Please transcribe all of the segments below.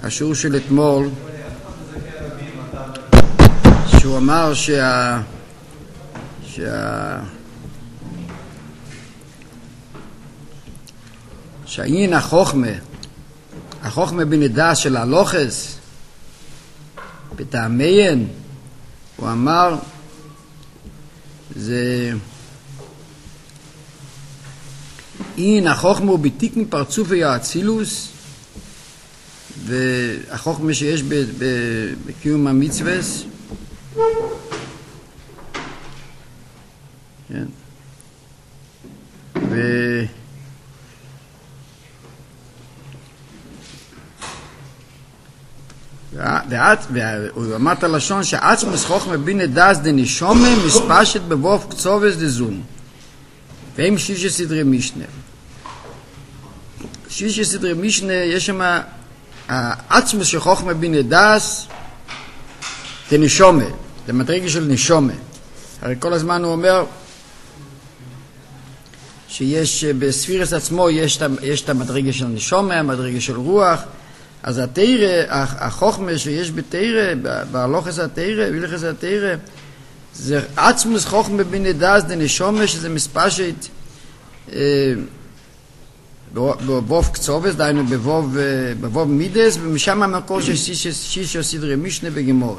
השיעור של אתמול, שהוא אמר שהעניין החוכמה בנדע של הלוחס, בטעמיין, הוא אמר, זה עניין החוכמה הוא בתיקון פרצופי האצילוס, והחוכמה שיש בקיום המצווס, כן. והוא אמר את הלשון שעצמוס חוכמה בינה דס דנשומה מספשת בבוב קצובס דזום, והם שישה סדרי משנה. שישה סדרי משנה יש שם העצמוס של חוכמה בינה דס דנשומה, זה מדרגה של נשומה. הרי כל הזמן הוא אומר שיש בספירס עצמו יש את המדרגה של נשומה, המדרגה של רוח. אז התאירה, החוכמה שיש בתאירה, בהלוכס התאירה, בהלכס התאירה, זה עצמוס חוכמה בנדס דנשומה, שזה מספשת בבוב קצובס, דיינו בבוב מידס, ומשם המקור של שישה סדרי משנה בגמורה.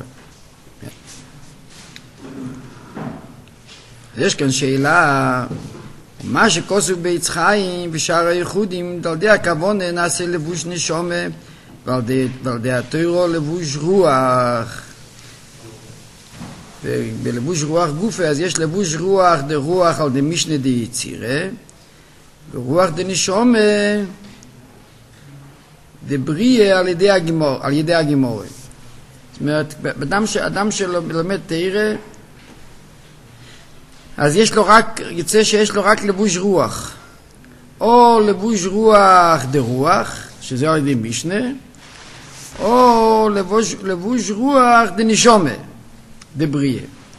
יש כאן שאלה, מה שכוסו בעץ חיים ושאר הייחודים, דלדי הכוון נעשה לבוש נשומה, ועל די התוירו לבוש רוח, ובלבוש רוח גופה אז יש לבוש רוח דה רוח על די משנה די יצירה, ורוח די נשומה די בריה על ידי הגימורה. זאת אומרת, אדם שלומד תאירה, אז יש לו רק, יוצא שיש לו רק לבוש רוח, או לבוש רוח דה רוח, שזה על ידי משנה, או לבוש רוח דנשומה, דבריה.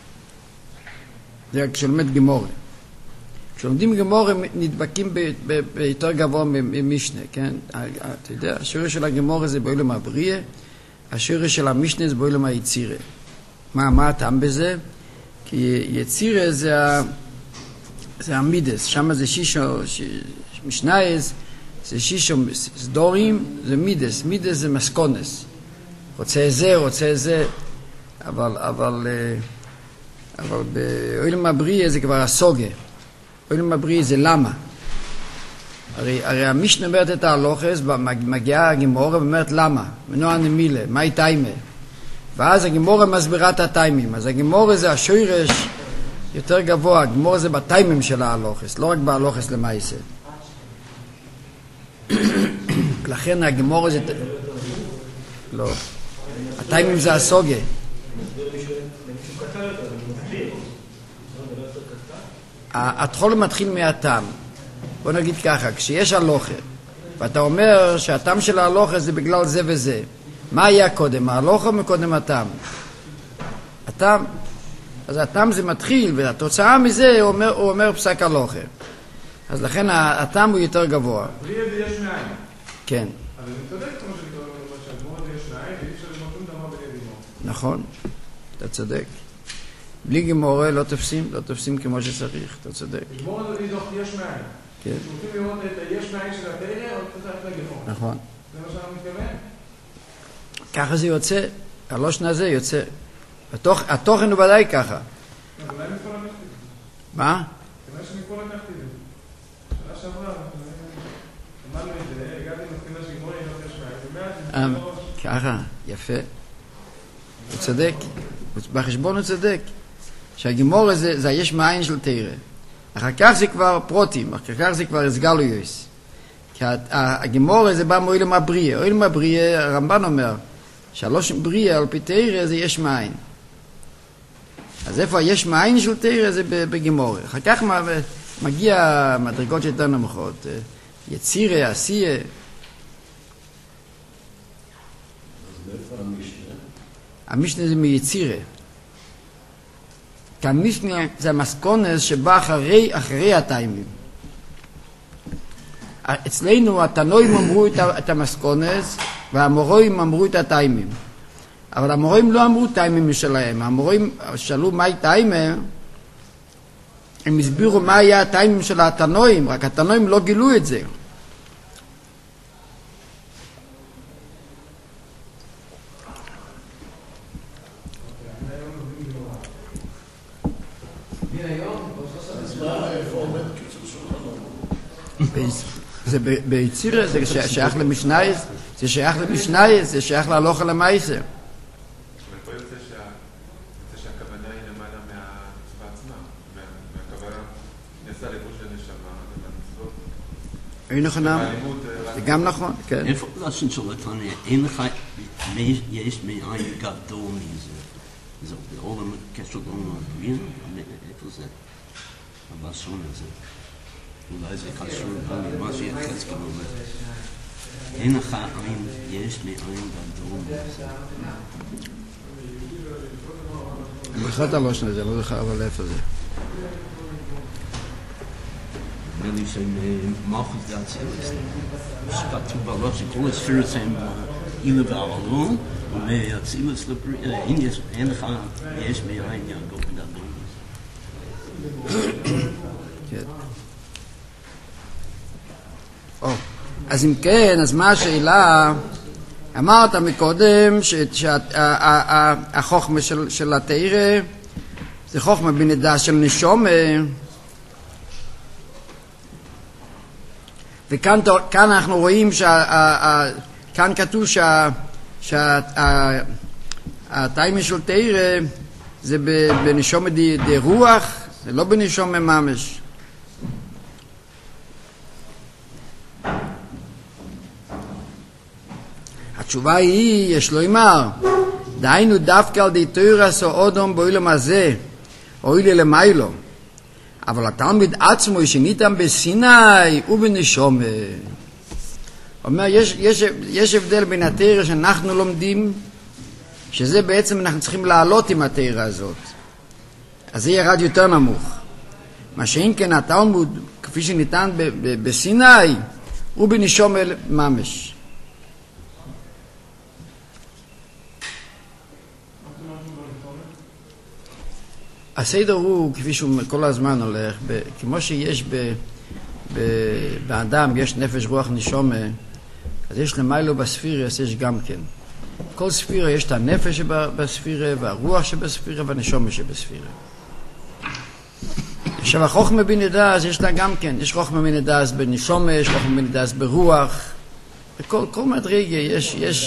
זה כשלומד גמורה. כשלומדים גמורה נדבקים ביותר גבוה ממשנה, כן? אתה יודע, השיעור של הגמורה זה בעולם הבריה, השיעור של המשנה זה בעולם היצירה. מה הטעם בזה? כי יצירה זה המידס, שם זה שישו, משנייס, זה שישו סדורים, זה מידס זה מסקונס. רוצה זה, אבל באוילם הבריא זה כבר הסוגה. אוילם הבריא זה למה. הרי המשנה אומרת את ההלוכס, מגיעה הגמורה ואומרת למה, מנוע נמילה, מהי טיימה. ואז הגמורה מסבירה את הטיימים. אז הגמורה זה השורש יותר גבוה, הגמורה זה בטיימים של ההלוכס, לא רק בהלוכס למעשה. לכן הגמורה זה לא, הטיימים זה הסוגה. התחול מתחיל מהטעם. בוא נגיד ככה, כשיש הלוכה ואתה אומר שהטעם של ההלוכה זה בגלל זה וזה, מה היה קודם, ההלוכה מקודם הטעם? הטעם. אז הטעם זה מתחיל, והתוצאה מזה הוא אומר פסק הלוכה. אז לכן הטעם הוא יותר גבוה. בלי ידי יש מאין. כן. אבל אני צודק כמו שהגמור הזה יש מאין, ואי אפשר לבנות שום דבר בלי גמור. נכון, אתה צודק. בלי גמורה לא תופסים כמו שצריך, אתה צודק. גמור הזה דוח יש מאין. כן. רוצים לראות את היש מאין של התאירה, או צריך לגמור. נכון. זה מה שאנחנו מתכוון? ככה זה יוצא, הלושן הזה יוצא. התוכן הוא ודאי ככה. אז אולי מפה לקחתי. מה? אולי שמפה לקחתי את זה. שנה שעברה, אמרנו את זה, הגעתי למסקנה שגמור יש מאין. ככה, יפה. הוא צודק. בחשבון הוא צודק. שהגימור הזה, זה יש מאין של תאירה. אחר כך זה כבר פרוטים, אחר כך זה כבר הסגלויוס. כי הגימור הזה בא מאוילם הבריא. אוילם הבריא, הרמב"ן אומר, שלוש בריא על פי תאירה זה יש מאין. אז איפה יש מאין של תאירה זה בגימור. אחר כך מגיע מדרגות יותר נמוכות. יצירה, עשייה. אז מאיפה המשנה? המשנה זה מיצירה. כי המשנה זה המסקונס שבא אחרי הטיימים. אצלנו התנועים אמרו את המסקונס, והמורים אמרו את הטיימים. אבל המורים לא אמרו טיימים שלהם. המורים שאלו מהי טיימר, הם הסבירו מה היה הטיימים של התנועים, רק התנועים לא גילו את זה. זה ביצירה, זה שייך למשנייס, זה שייך למשנייס, זה שייך להלוכה למעשה. פה יוצא שהכוונה היא למעלה מהמצווה עצמה, מהכוונה נעשה לבוש לנשמה, ובמצוות. נכון, זה גם נכון, כן. איפה לשון של התניא? אין לך, יש מאין גדול מזה. זה בעולם קשר לעולם הבריאה? איפה זה? הלשון הזה. אולי זה קשור למה שיחזקאל אומר. אין לך עין, יש מאין גדול מזה. אני זוכר את הלושן הזה, לא זוכר אבל איפה זה. נדמה לי שמלכות זה אצילס. שכתוב בלושן, כל הספירות הם אילה ועלון, ואצילס לבריאה, אין לך, יש מאין גדול מזה. כן. אז אם כן, אז מה השאלה? אמרת מקודם שהחוכמה של התורה זה חוכמה בנדע של נשומה, וכאן אנחנו רואים כאן כתוב שהטיימה של תורה זה בנשומה דרוח, זה לא בנשומה ממש. התשובה היא, יש לו אמר, דהיינו דווקא על די תורה עשו אודום בעולם הזה, אוי למיילו. אבל התלמיד עצמו שניתן בסיני ובנשומה. אומר, יש הבדל בין התורה שאנחנו לומדים, שזה בעצם אנחנו צריכים לעלות עם התורה הזאת. אז זה ירד יותר נמוך. מה שאין כן התלמוד, כפי שניתן בסיני, ובנשומה ממש. הסדר הוא, כפי שהוא כל הזמן הולך, כמו שיש באדם, יש נפש, רוח, נשומה, אז יש למיילו בספירה, יש גם כן. כל ספירה יש את הנפש שבספירה, והרוח שבספירה, והנשומה שבספירה. עכשיו, החוכמה בנדס, יש לה גם כן, יש חוכמה בנדס בנשומה, יש חוכמה בנדס ברוח, בכל מדרגה יש... נפש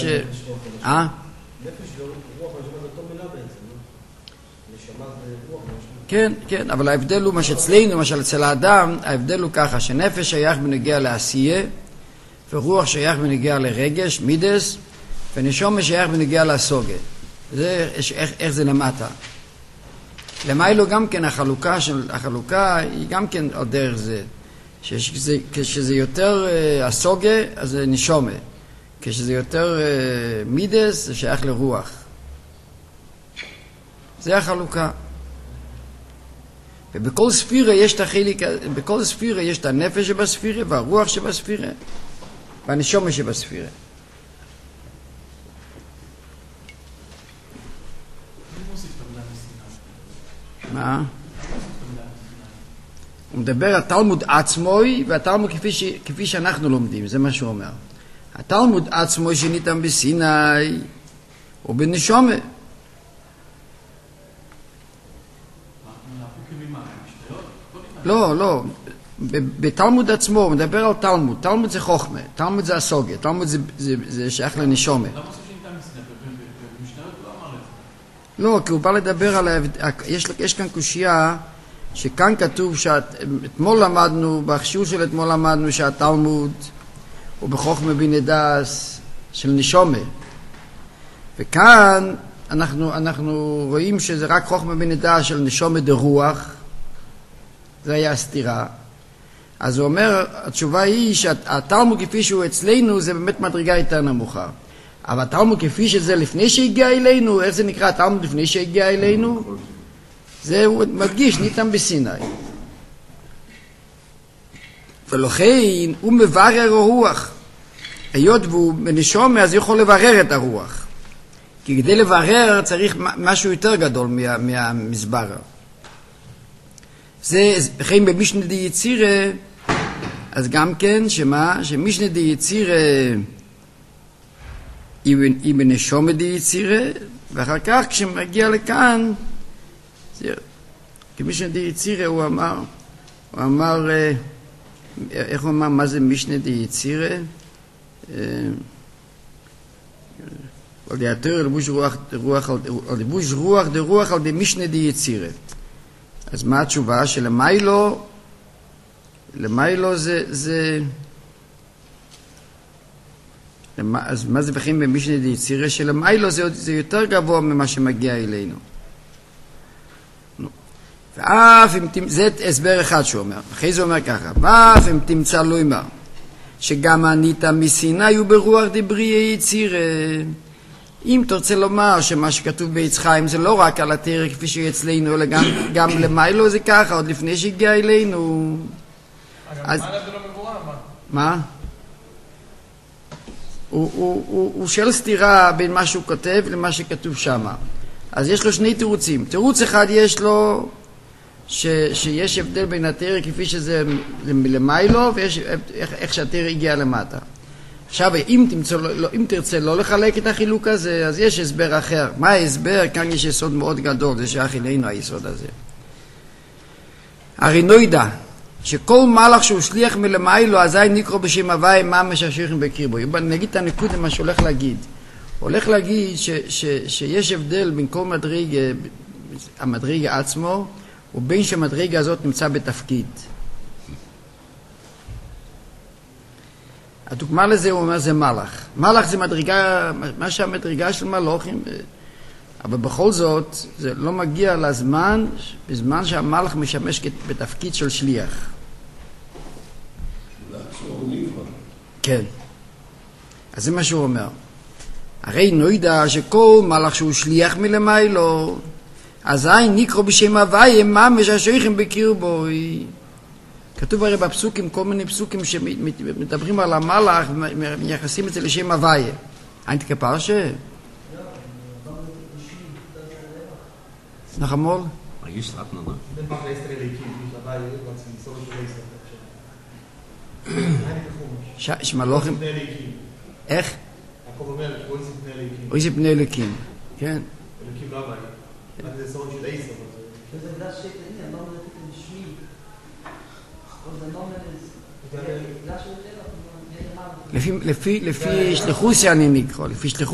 ורוח, נשומה זה אותו מילה בעצם, נשמה זה רוח. כן, כן, אבל ההבדל הוא מה שאצלנו, למשל אצל האדם, ההבדל הוא ככה, שנפש שייך בנגיע לעשייה, ורוח שייך בנגיע לרגש, מידס, ונשום שייך בנגיע לסוגה. זה, איך זה למטה. למיילו גם כן החלוקה היא גם כן על דרך זה. כשזה יותר הסוגה, אז זה נשומה. כשזה יותר מידס, זה שייך לרוח. זה החלוקה. ובכל ספירה יש את החלק, בכל ספירה יש את הנפש שבספירה, והרוח שבספירה, והנשמה שבספירה. מה? הוא מדבר על תלמוד עצמוי, והתלמוד כפי שאנחנו לומדים, זה מה שהוא אומר. התלמוד עצמוי שניתן בסיני, הוא בנשמה. לא, בתלמוד עצמו, הוא מדבר על תלמוד, תלמוד זה חוכמה, תלמוד זה הסוגיה, תלמוד זה שייך לנשומה. למה חושב שניתן במשניות לא אמר את זה? לא, כי הוא בא לדבר על, יש כאן קושייה, שכאן כתוב שאתמול למדנו, בהכשיר של אתמול למדנו שהתלמוד הוא בחוכמה בנדס של נשומה. וכאן אנחנו רואים שזה רק חוכמה בנדס של נשומה דרוח, זה היה הסתירה. אז הוא אומר, התשובה היא שהתלמוד כפי שהוא אצלנו זה באמת מדרגה יותר נמוכה. אבל התלמוד כפי שזה לפני שהגיע אלינו, איך זה נקרא התלמוד לפני שהגיע אלינו? זה הוא מדגיש, ניתן בסיני. ולכן הוא מברר רוח. היות והוא בנשום, אז יכול לברר את הרוח. כי כדי לברר צריך משהו יותר גדול מהמסבר. זה, וכן במשנה די יצירה, אז גם כן, שמשנה די יצירה היא בנשום די יצירה, ואחר כך כשמגיע לכאן, כמשנה די יצירה הוא אמר, איך הוא אמר, מה זה משנה די יצירה? על יתר לבוש רוח דרוח על די משנה די יצירה. אז מה התשובה? שלמיילו זה אז מה זה בכלל במשנה די יצירה? שלמיילו זה יותר גבוה ממה שמגיע אלינו. ואף אם זה הסבר אחד שהוא אומר. אחרי זה אומר ככה, ואף אם תמצא לו אמר שגם ענית מסיני הוא ברוח דברי יצירה. אם תרצה לומר שמה שכתוב בעץ חיים זה לא רק על התורה כפי שהיא אצלנו, אלא גם למיילו זה ככה, עוד לפני שהגיע אלינו. אז מה זה לא מבורר? מה? הוא שואל סתירה בין מה שהוא כותב למה שכתוב שם. אז יש לו שני תירוצים. תירוץ אחד יש לו שיש הבדל בין התורה כפי שזה מלמיילו, ויש איך שהתורה הגיעה למטה. עכשיו, אם תרצה לא לחלק את החילוק הזה, אז יש הסבר אחר. מה ההסבר? כאן יש יסוד מאוד גדול, זה שייך אלינו היסוד הזה. הרי נוידע, שכל מלאך שהוא שליח מלמיילו, אזי נקרא בשם הוואי ממש השייכים בקרבו. נגיד את הנקודה מה שהולך להגיד. הולך להגיד שיש הבדל בין כל המדרגה עצמו, ובין שהמדרגה הזאת נמצא בתפקיד. הדוגמה לזה הוא אומר זה מלאך. מלאך זה מדרגה, מה שהמדרגה של מלאכים, אבל בכל זאת זה לא מגיע לזמן, בזמן שהמלאך משמש בתפקיד של שליח. כן. אז זה מה שהוא אומר. הרי נוידע שכל מלאך שהוא שליח מלמיילו, אזי נקרא בשם הוואי ממש השייכים בקרבו. כתוב הרי בפסוקים, כל מיני פסוקים שמדברים על המלאך ומייחסים את זה לשם הוואי. היית כפרשה? נחמול? מרגיש רק נורא. שמלוכים? איך? אוי זה פני אלוקים. כן. אלוקים לא הוואי. רק זה סורת של עשר. זה גדש שתני, אני לא אומרת את המשמי. לפי שלחוסי אני נקרא,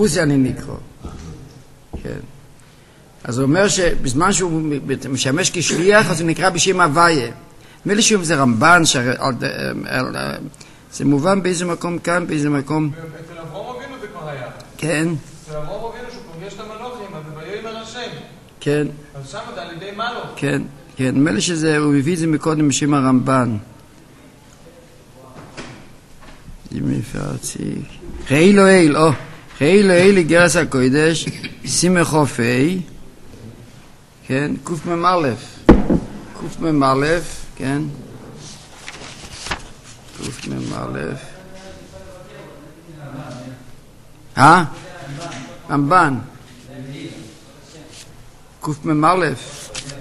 כן. אז הוא אומר שבזמן שהוא משמש כשליח, אז הוא נקרא בשם הוויה. נדמה לי שוב זה רמב"ן, זה מובן באיזה מקום כאן, באיזה מקום. אצל אברהם אבינו זה כבר היה. כן. אצל אברהם אבינו שהוא פוגש את המלוכים, אז זה ויאמר השם. כן. אז שם זה על ידי מלוך. כן, כן. נדמה לי שזה, הוא הביא את זה מקודם בשם הרמב"ן. חיי אלוהיל, חיי אלוהיל גרס הקודש, שימי חופי, כן, קוף ממלף, כן, קוף ממלף, רמב"ן, קוף ממלף,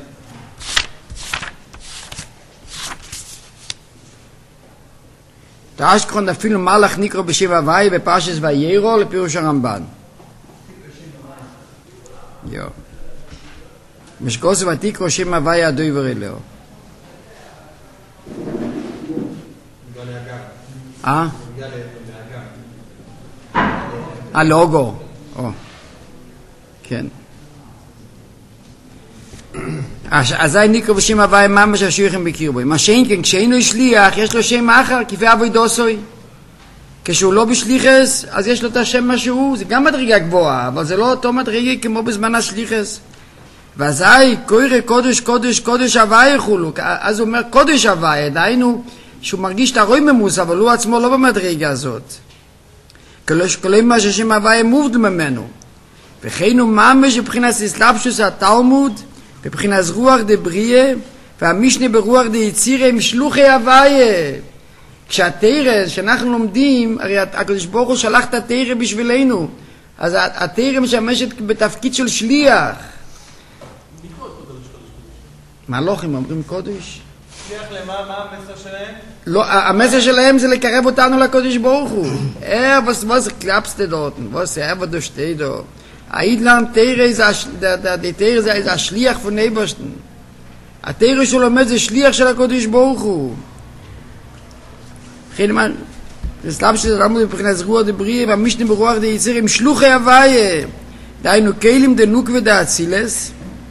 האשכחון אפילו מלאך נקרא בשם הוואי בפרשת ויירו לפירוש הרמב"ן. יו. משקוס ותקרא שם הוואי הדובר אלוהו. לוגו. כן. אזי נקרא בשם הוואי ממש השייכים בקרבו. מה שאין כן, כשאינו שליח, יש לו שם אחר, כפי אבוידוסוי. כשהוא לא בשליחס, אז יש לו את השם משהו, זה גם מדרגה גבוהה, אבל זה לא אותו מדרגה כמו בזמן השליחס. ואזי קורא קודש קודש קודש הוואי יחולו, אז הוא אומר קודש הוואי, דהיינו שהוא מרגיש את הרוי ממוס, אבל הוא עצמו לא במדרגה הזאת. כלומר ששם הוואי מובדל ממנו. וכן הוא ממש מבחינת הסלבשוס התלמוד, בבחינת רוח דבריה, והמשנה ברוח דיצירה עם שלוחי הוויה. כשהתורה שאנחנו לומדים, הרי הקדוש ברוך הוא שלח את התורה בשבילנו, אז התורה משמשת בתפקיד של שליח. מלוכים אומרים קודש? שליח למה? מה המסר שלהם? לא, המסר שלהם זה לקרב אותנו לקדוש ברוך הוא. was klappst du dort? Was du steht da? Eidlam Teire ist der Teire ist ein Schliach von Ebersten. התורה שהוא לומד זה שליח של הקדוש ברוך הוא. חילמן, זה סלאם שזה רמוד מבחינת רוח דבריא, והמשנה ברוח דיצר עם שלוחי הוויה. דהיינו, כלים דנוק ודאצילס,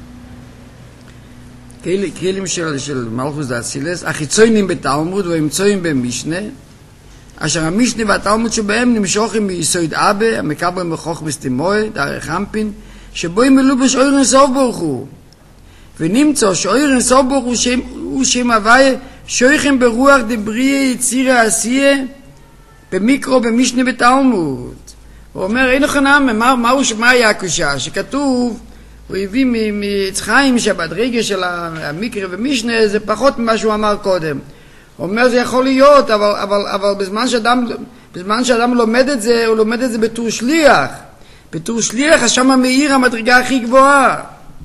כלים של מלכוס דאצילס, החיצונים בתלמוד והאמצויים במשנה, אשר המשנה והתלמוד שבהם נמשוכים מיסוד אבא, המקבל מחוך בסתימוי, דרך אמפין, שבו הם מלובש אור אינסוף ברוך הוא. ונמצא שאור אינסוף ברוך הוא שם הוויה, שויכם ברוח דבריא יציר העשייה, במיקרו במשנה בתלמוד. הוא אומר, אין לכם מה היה הקושה? שכתוב, הוא הביא מיצחיים שבדרגה של המקרה ומשנה זה פחות ממה שהוא אמר קודם. הוא אומר, זה יכול להיות, אבל בזמן שאדם לומד את זה, הוא לומד את זה בתור שליח. בתור שליח, אז שם מאיר המדרגה הכי גבוהה.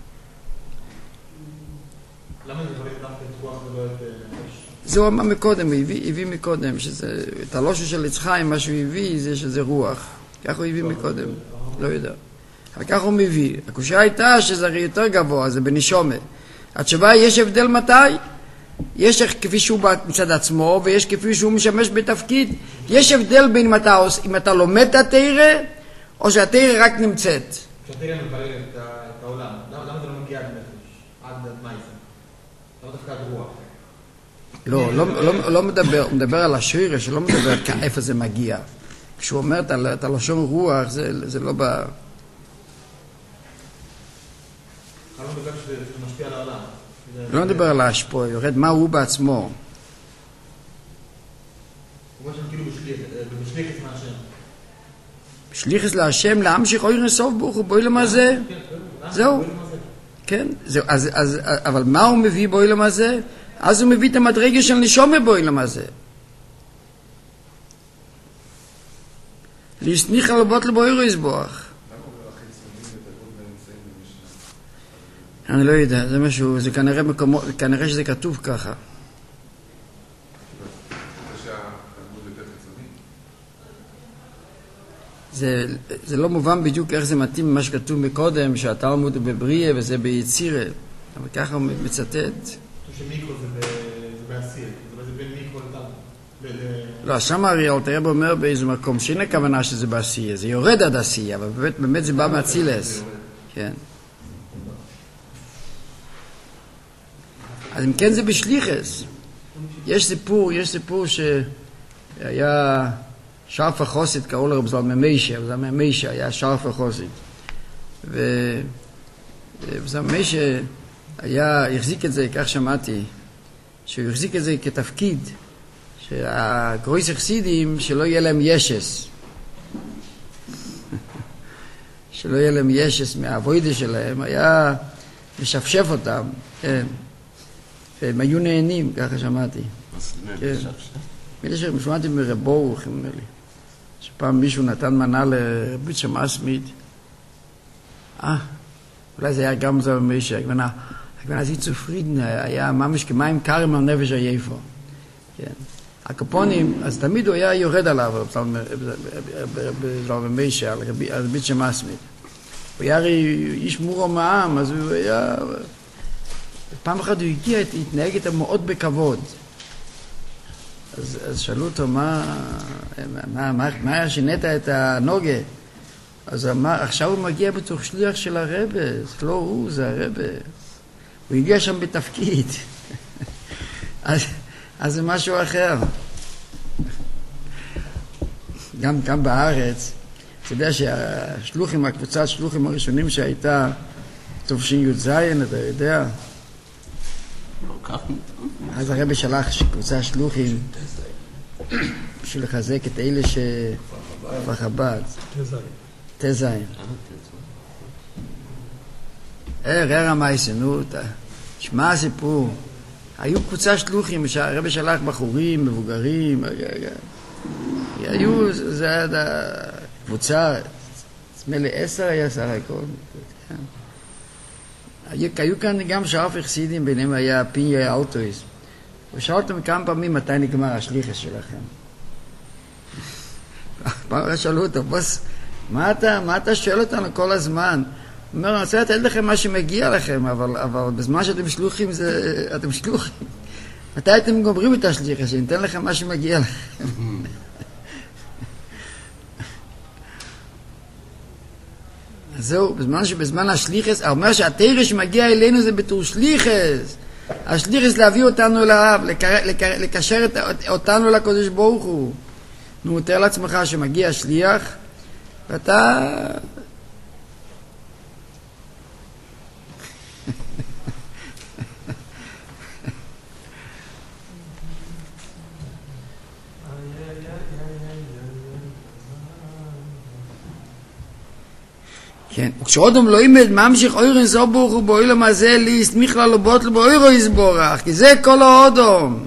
למה זה דברים דווקא את רוח ולא את נפש? זה הוא אמר מקודם, הוא הביא מקודם, שזה, את הלושו של יצחיים, מה שהוא הביא, זה שזה רוח. כך הוא הביא מקודם, לא יודע. אבל כך הוא מביא. הקושה הייתה שזה הרי יותר גבוה, זה בנשומה. התשובה, יש הבדל מתי? יש כפי שהוא מצד עצמו, ויש כפי שהוא משמש בתפקיד. יש הבדל בין אם אתה לומד את התורה, או שהתורה רק נמצאת. כשהתורה מברר את העולם, למה זה לא מגיע עד נפש? עד מייסה? למה דווקא עד רוח? לא, לא מדבר, הוא מדבר על השרירה, שלא מדבר איפה זה מגיע. כשהוא אומר את הלשון רוח, זה לא בא... לא מדבר שזה משפיע על העולם. לא מדבר על ההשפוע, יורד מה הוא בעצמו. הוא אומר שם כאילו בשליחס מהשם. בשליחס להשם, להמשיך אור אינסוף ברוך הוא, באילם הזה. זהו. כן, אבל מה הוא מביא באילם הזה? אז הוא מביא את המדרגה של נשומה באילם הזה. להסניח על בוט לבוירו יסבוח. אני לא יודע, זה משהו, זה כנראה שזה כתוב ככה. זה לא מובן בדיוק איך זה מתאים ממה שכתוב מקודם, שהתלמוד הוא בבריא וזה ביצירה, אבל ככה הוא מצטט. שמיקרו זה בעשייה, זה בין מיקרו לתלמוד. לא, שם הרי אלתר רבי אומר באיזה מקום שאין הכוונה שזה בעשייה, זה יורד עד עשייה, אבל באמת זה בא מהצילס. כן. אז אם כן זה בשליחס. יש סיפור שהיה שרף החוסית, קראו לרב זלמן מיישה, זלמן מיישה היה שרף החוסית. וזלמן מיישה החזיק את זה, כך שמעתי, שהוא החזיק את זה כתפקיד, שהגרויס החסידים שלא יהיה להם ישס. שלא יהיה להם ישס מהעבודה שלהם, היה משפשף אותם, כן. והם היו נהנים, ככה שמעתי. מילה שמעתי מרבורוך, אומר לי, שפעם מישהו נתן מנה לרבית שמאסמית, אולי זה היה גם זה במישה, הגמנה זי צופרידן, היה ממש כמים קרים על נפש היפו. הקופונים, אז תמיד הוא היה יורד עליו, במישה, על רבית שמאסמית. הוא היה איש מורו מעם, אז הוא היה... פעם אחת הוא הגיע, התנהג איתה מאוד בכבוד. אז שאלו אותו, מה שינית את הנוגה? אז הוא אמר, עכשיו הוא מגיע בתוך שליח של הרבה, זה לא הוא, זה הרבה. הוא הגיע שם בתפקיד. אז זה משהו אחר. גם בארץ, אתה יודע שהשלוחים, הקבוצת השלוחים הראשונים שהייתה, טוב שי"ז, אתה יודע, אז הרבי שלח קבוצה שלוחים בשביל לחזק את אלה שבחב"ד. תזיין. ראה המייסה, נו, שמע הסיפור. היו קבוצה שלוחים, שהרבא שלח בחורים, מבוגרים, היו, זה היה קבוצה, נדמה לי 10 היה סך הכל. היו כאן גם שאר חסידים, ביניהם היה פיניה אלטויס. ושאלתם כמה פעמים מתי נגמר השליחס שלכם. פעם שאלו אותו, בוס, מה אתה שואל אותנו כל הזמן? הוא אומר, אני רוצה לתת לכם מה שמגיע לכם, אבל בזמן שאתם שלוחים, אתם שלוחים. מתי אתם גומרים את השליחס, שניתן לכם מה שמגיע לכם. אז זהו, בזמן השליחס, הוא אומר שהתורה שמגיע אלינו זה בתור שליחס. השליחס להביא אותנו אליו, לקשר אותנו לקדוש ברוך הוא. נו, תאר לעצמך שמגיע שליח, ואתה... כן, וכשאודם לא יימד ממשיך אוירן זו ברוך הוא באוילם הזה להסמיך ללובות באוירו יסבורך, כי זה כל האודום.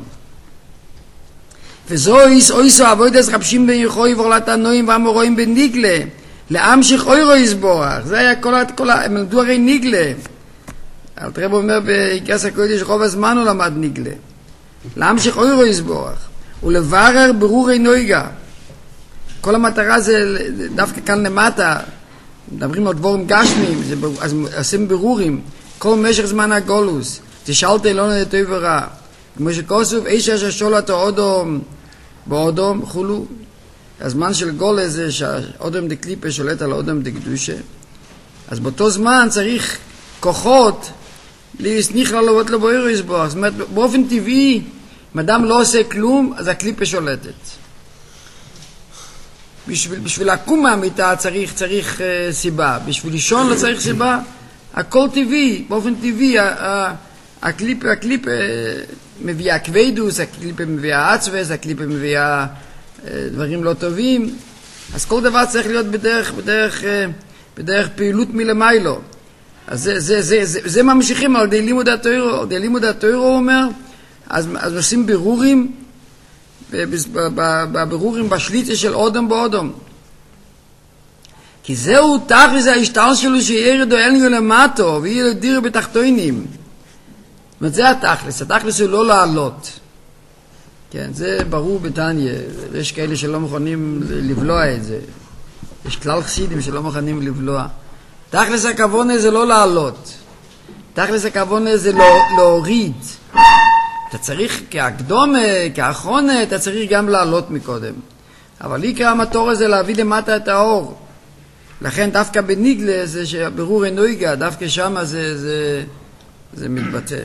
וזו איסו אבוידס רבשים בן יחוי ורלת הנועים והמורואים בניגלה, להמשיך אוירו יסבורך. זה היה הם למדו הרי ניגלה. אלתרעב אומר בעיקרס הקודש רוב הזמן הוא למד ניגלה. להמשיך אוירו יסבורך. ולברר ברורי נויגה. כל המטרה זה דווקא כאן למטה, מדברים על דבורים גשמים, אז עושים ברורים, כל משך זמן הגולוס, תשאלת אלון את טוב ורע, כמו שכוסוף, איש אשר שולת האודום, באודום, חולו, הזמן של גולה זה שהאודום דקליפה שולט על האודום דקדושה, אז באותו זמן צריך כוחות להסניח ללוות לבוירו יסבוח, זאת אומרת, באופן טבעי, אם אדם לא עושה כלום, אז הקליפה שולטת. בשביל לקום מהמיטה צריך סיבה, בשביל לישון לא צריך סיבה, הכל טבעי, באופן טבעי, הקליפה מביאה כבדוס, הקליפה מביאה עצבס, הקליפה מביאה דברים לא טובים, אז כל דבר צריך להיות בדרך פעילות מלמיילו. אז זה ממשיכים על ידי לימוד התורה, על ידי לימוד התורה הוא אומר, אז עושים בירורים, בבירורים בשליטה של אודם באודם, כי זהו תכלס ההשתל שלו שירד אלינו למטו ויהיה לו דיר בתחתונים. זאת אומרת, זה התכלס הוא לא לעלות. כן, זה ברור בתניא, יש כאלה שלא מוכנים לבלוע את זה, יש כלל חסידים שלא מוכנים לבלוע. תכלס הכוונה זה לא לעלות, תכלס הכוונה זה להוריד. אתה צריך כהקדומה, כאחרונה, אתה צריך גם לעלות מקודם. אבל עיקר המטור הזה להביא למטה את האור. לכן דווקא בניגלה זה שהבירור אינו ייגע, דווקא שם זה מתבטא.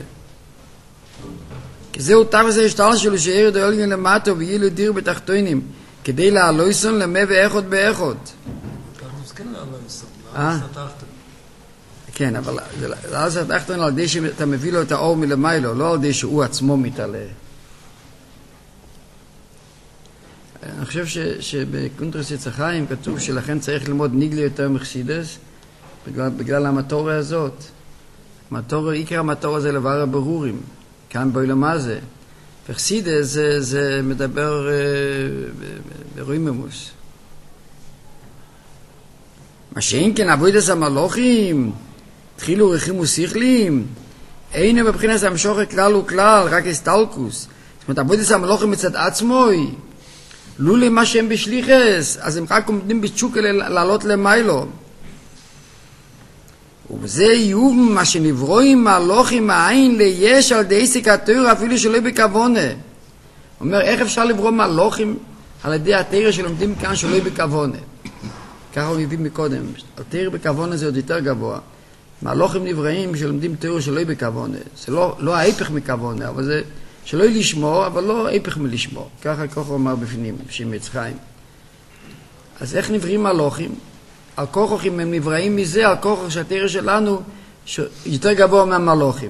כי זהו תכלס ההשתל שלו שירד אלינו למטה ויהיה לו דיר בתחתונים, כדי לעלויסון למה ואיכות באיכות. כן, אבל אז התחתון על ידי שאתה מביא לו את האור מלמיילו, לא על ידי שהוא עצמו מתעלה. אני חושב שבקונטרס יצחיים כתוב שלכן צריך ללמוד ניגלה יותר מחסידס, בגלל המטורה הזאת. עיקר המטורה זה לבר הברורים, כאן בעולמה זה. וחסידס זה מדבר ברויממוס. מה שאין כן עבודת המלוכים, התחילו רחימו שכלים, אין מבחינת המשוך כלל וכלל, רק הסתלקוס. זאת אומרת, עבודת המלוכים מצד עצמוי, לא למה שהם בשליחס, אז הם רק עומדים בצ'וקה לעלות למיילו. ובזה יהיו מה שנברואים מהלוכים מהעין ליש על די עסק התורה אפילו שלא בכוונה. הוא אומר, איך אפשר לברוא מהלוכים על ידי התורה שלומדים כאן שלא בכוונה? ככה הוא מביא מקודם. התורה בכוונה זה עוד יותר גבוה. מהלוכים נבראים שלומדים תורה שלא בכוונה. זה לא ההיפך מכוונה, אבל זה שלא לשמור, אבל לא ההיפך מלשמור. ככה הוא אומר בפנים, שם יצחיים. אז איך נבראים מהלוכים? על כוחים הם נבראים מזה, על כוח שהתורה שלנו יותר גבוה מהמלוכים.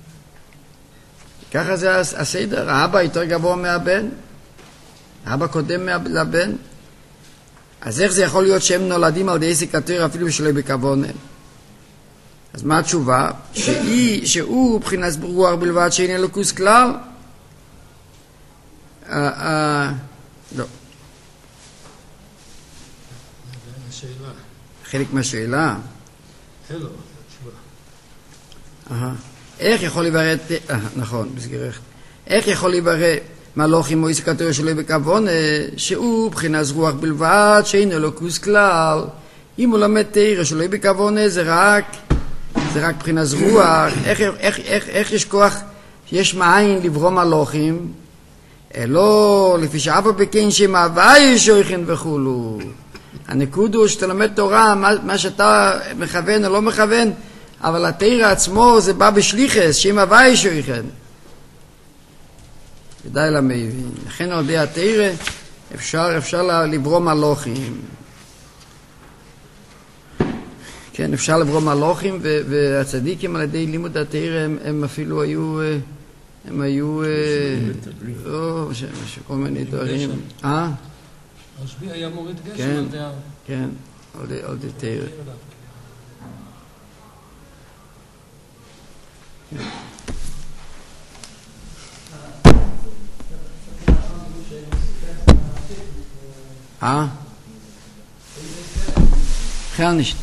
ככה זה הסדר. האבא יותר גבוה מהבן, האבא קודם לבן. אז איך זה יכול להיות שהם נולדים על ידי עסק התורה אפילו שלא בכוונה? אז מה התשובה? שהוא מבחינת רוח בלבד שאין אלוקוס כלל? לא. השאלה. חלק מהשאלה. אלו, התשובה. איך יכול לברר, נכון, בסגירך. איך יכול לברר מלוכים או עסקתו שלו בכוונה, שהוא מבחינת רוח בלבד שאין אלוקוס כלל? אם הוא למד תורה שלו בכוונה זה רק מבחינת רוח. איך יש כוח, יש מאין לברוא מלוכים? אלו לפי שאף בכן שם הווי שויכן וכולו. הנקוד הוא שאתה למד תורה, מה שאתה מכוון או לא מכוון, אבל התורה עצמו זה בא בשליחס, שם הווי שויכן. כדאי למבין. לכן על ידי התורה אפשר לברוא מלוכים. כן, אפשר לברוא מלוכים, והצדיקים על ידי לימוד התורה הם אפילו היו... הם היו... כל מיני דברים. הרשב"י היה מוריד גשם על דעה. כן, על די תורה. Gar nicht.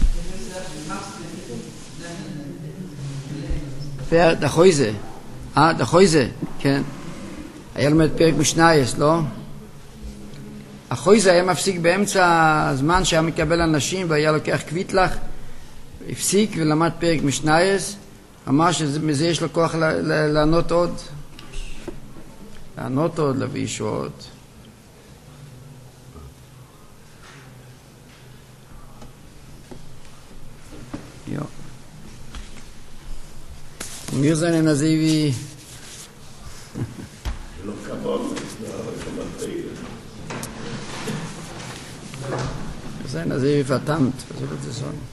Der Häuse. Der Häuse, כן. היה למד פרק משנייס, לא? החויזה היה מפסיק באמצע הזמן שהיה מקבל אנשים והיה לוקח קוויטלח, הפסיק ולמד פרק משנייס, אמר שמזה יש לו כוח לענות עוד, להביא ישועות. Jo. Wir sind in der Sevi. Wir sind in der Sevi verdammt. Was soll das sagen?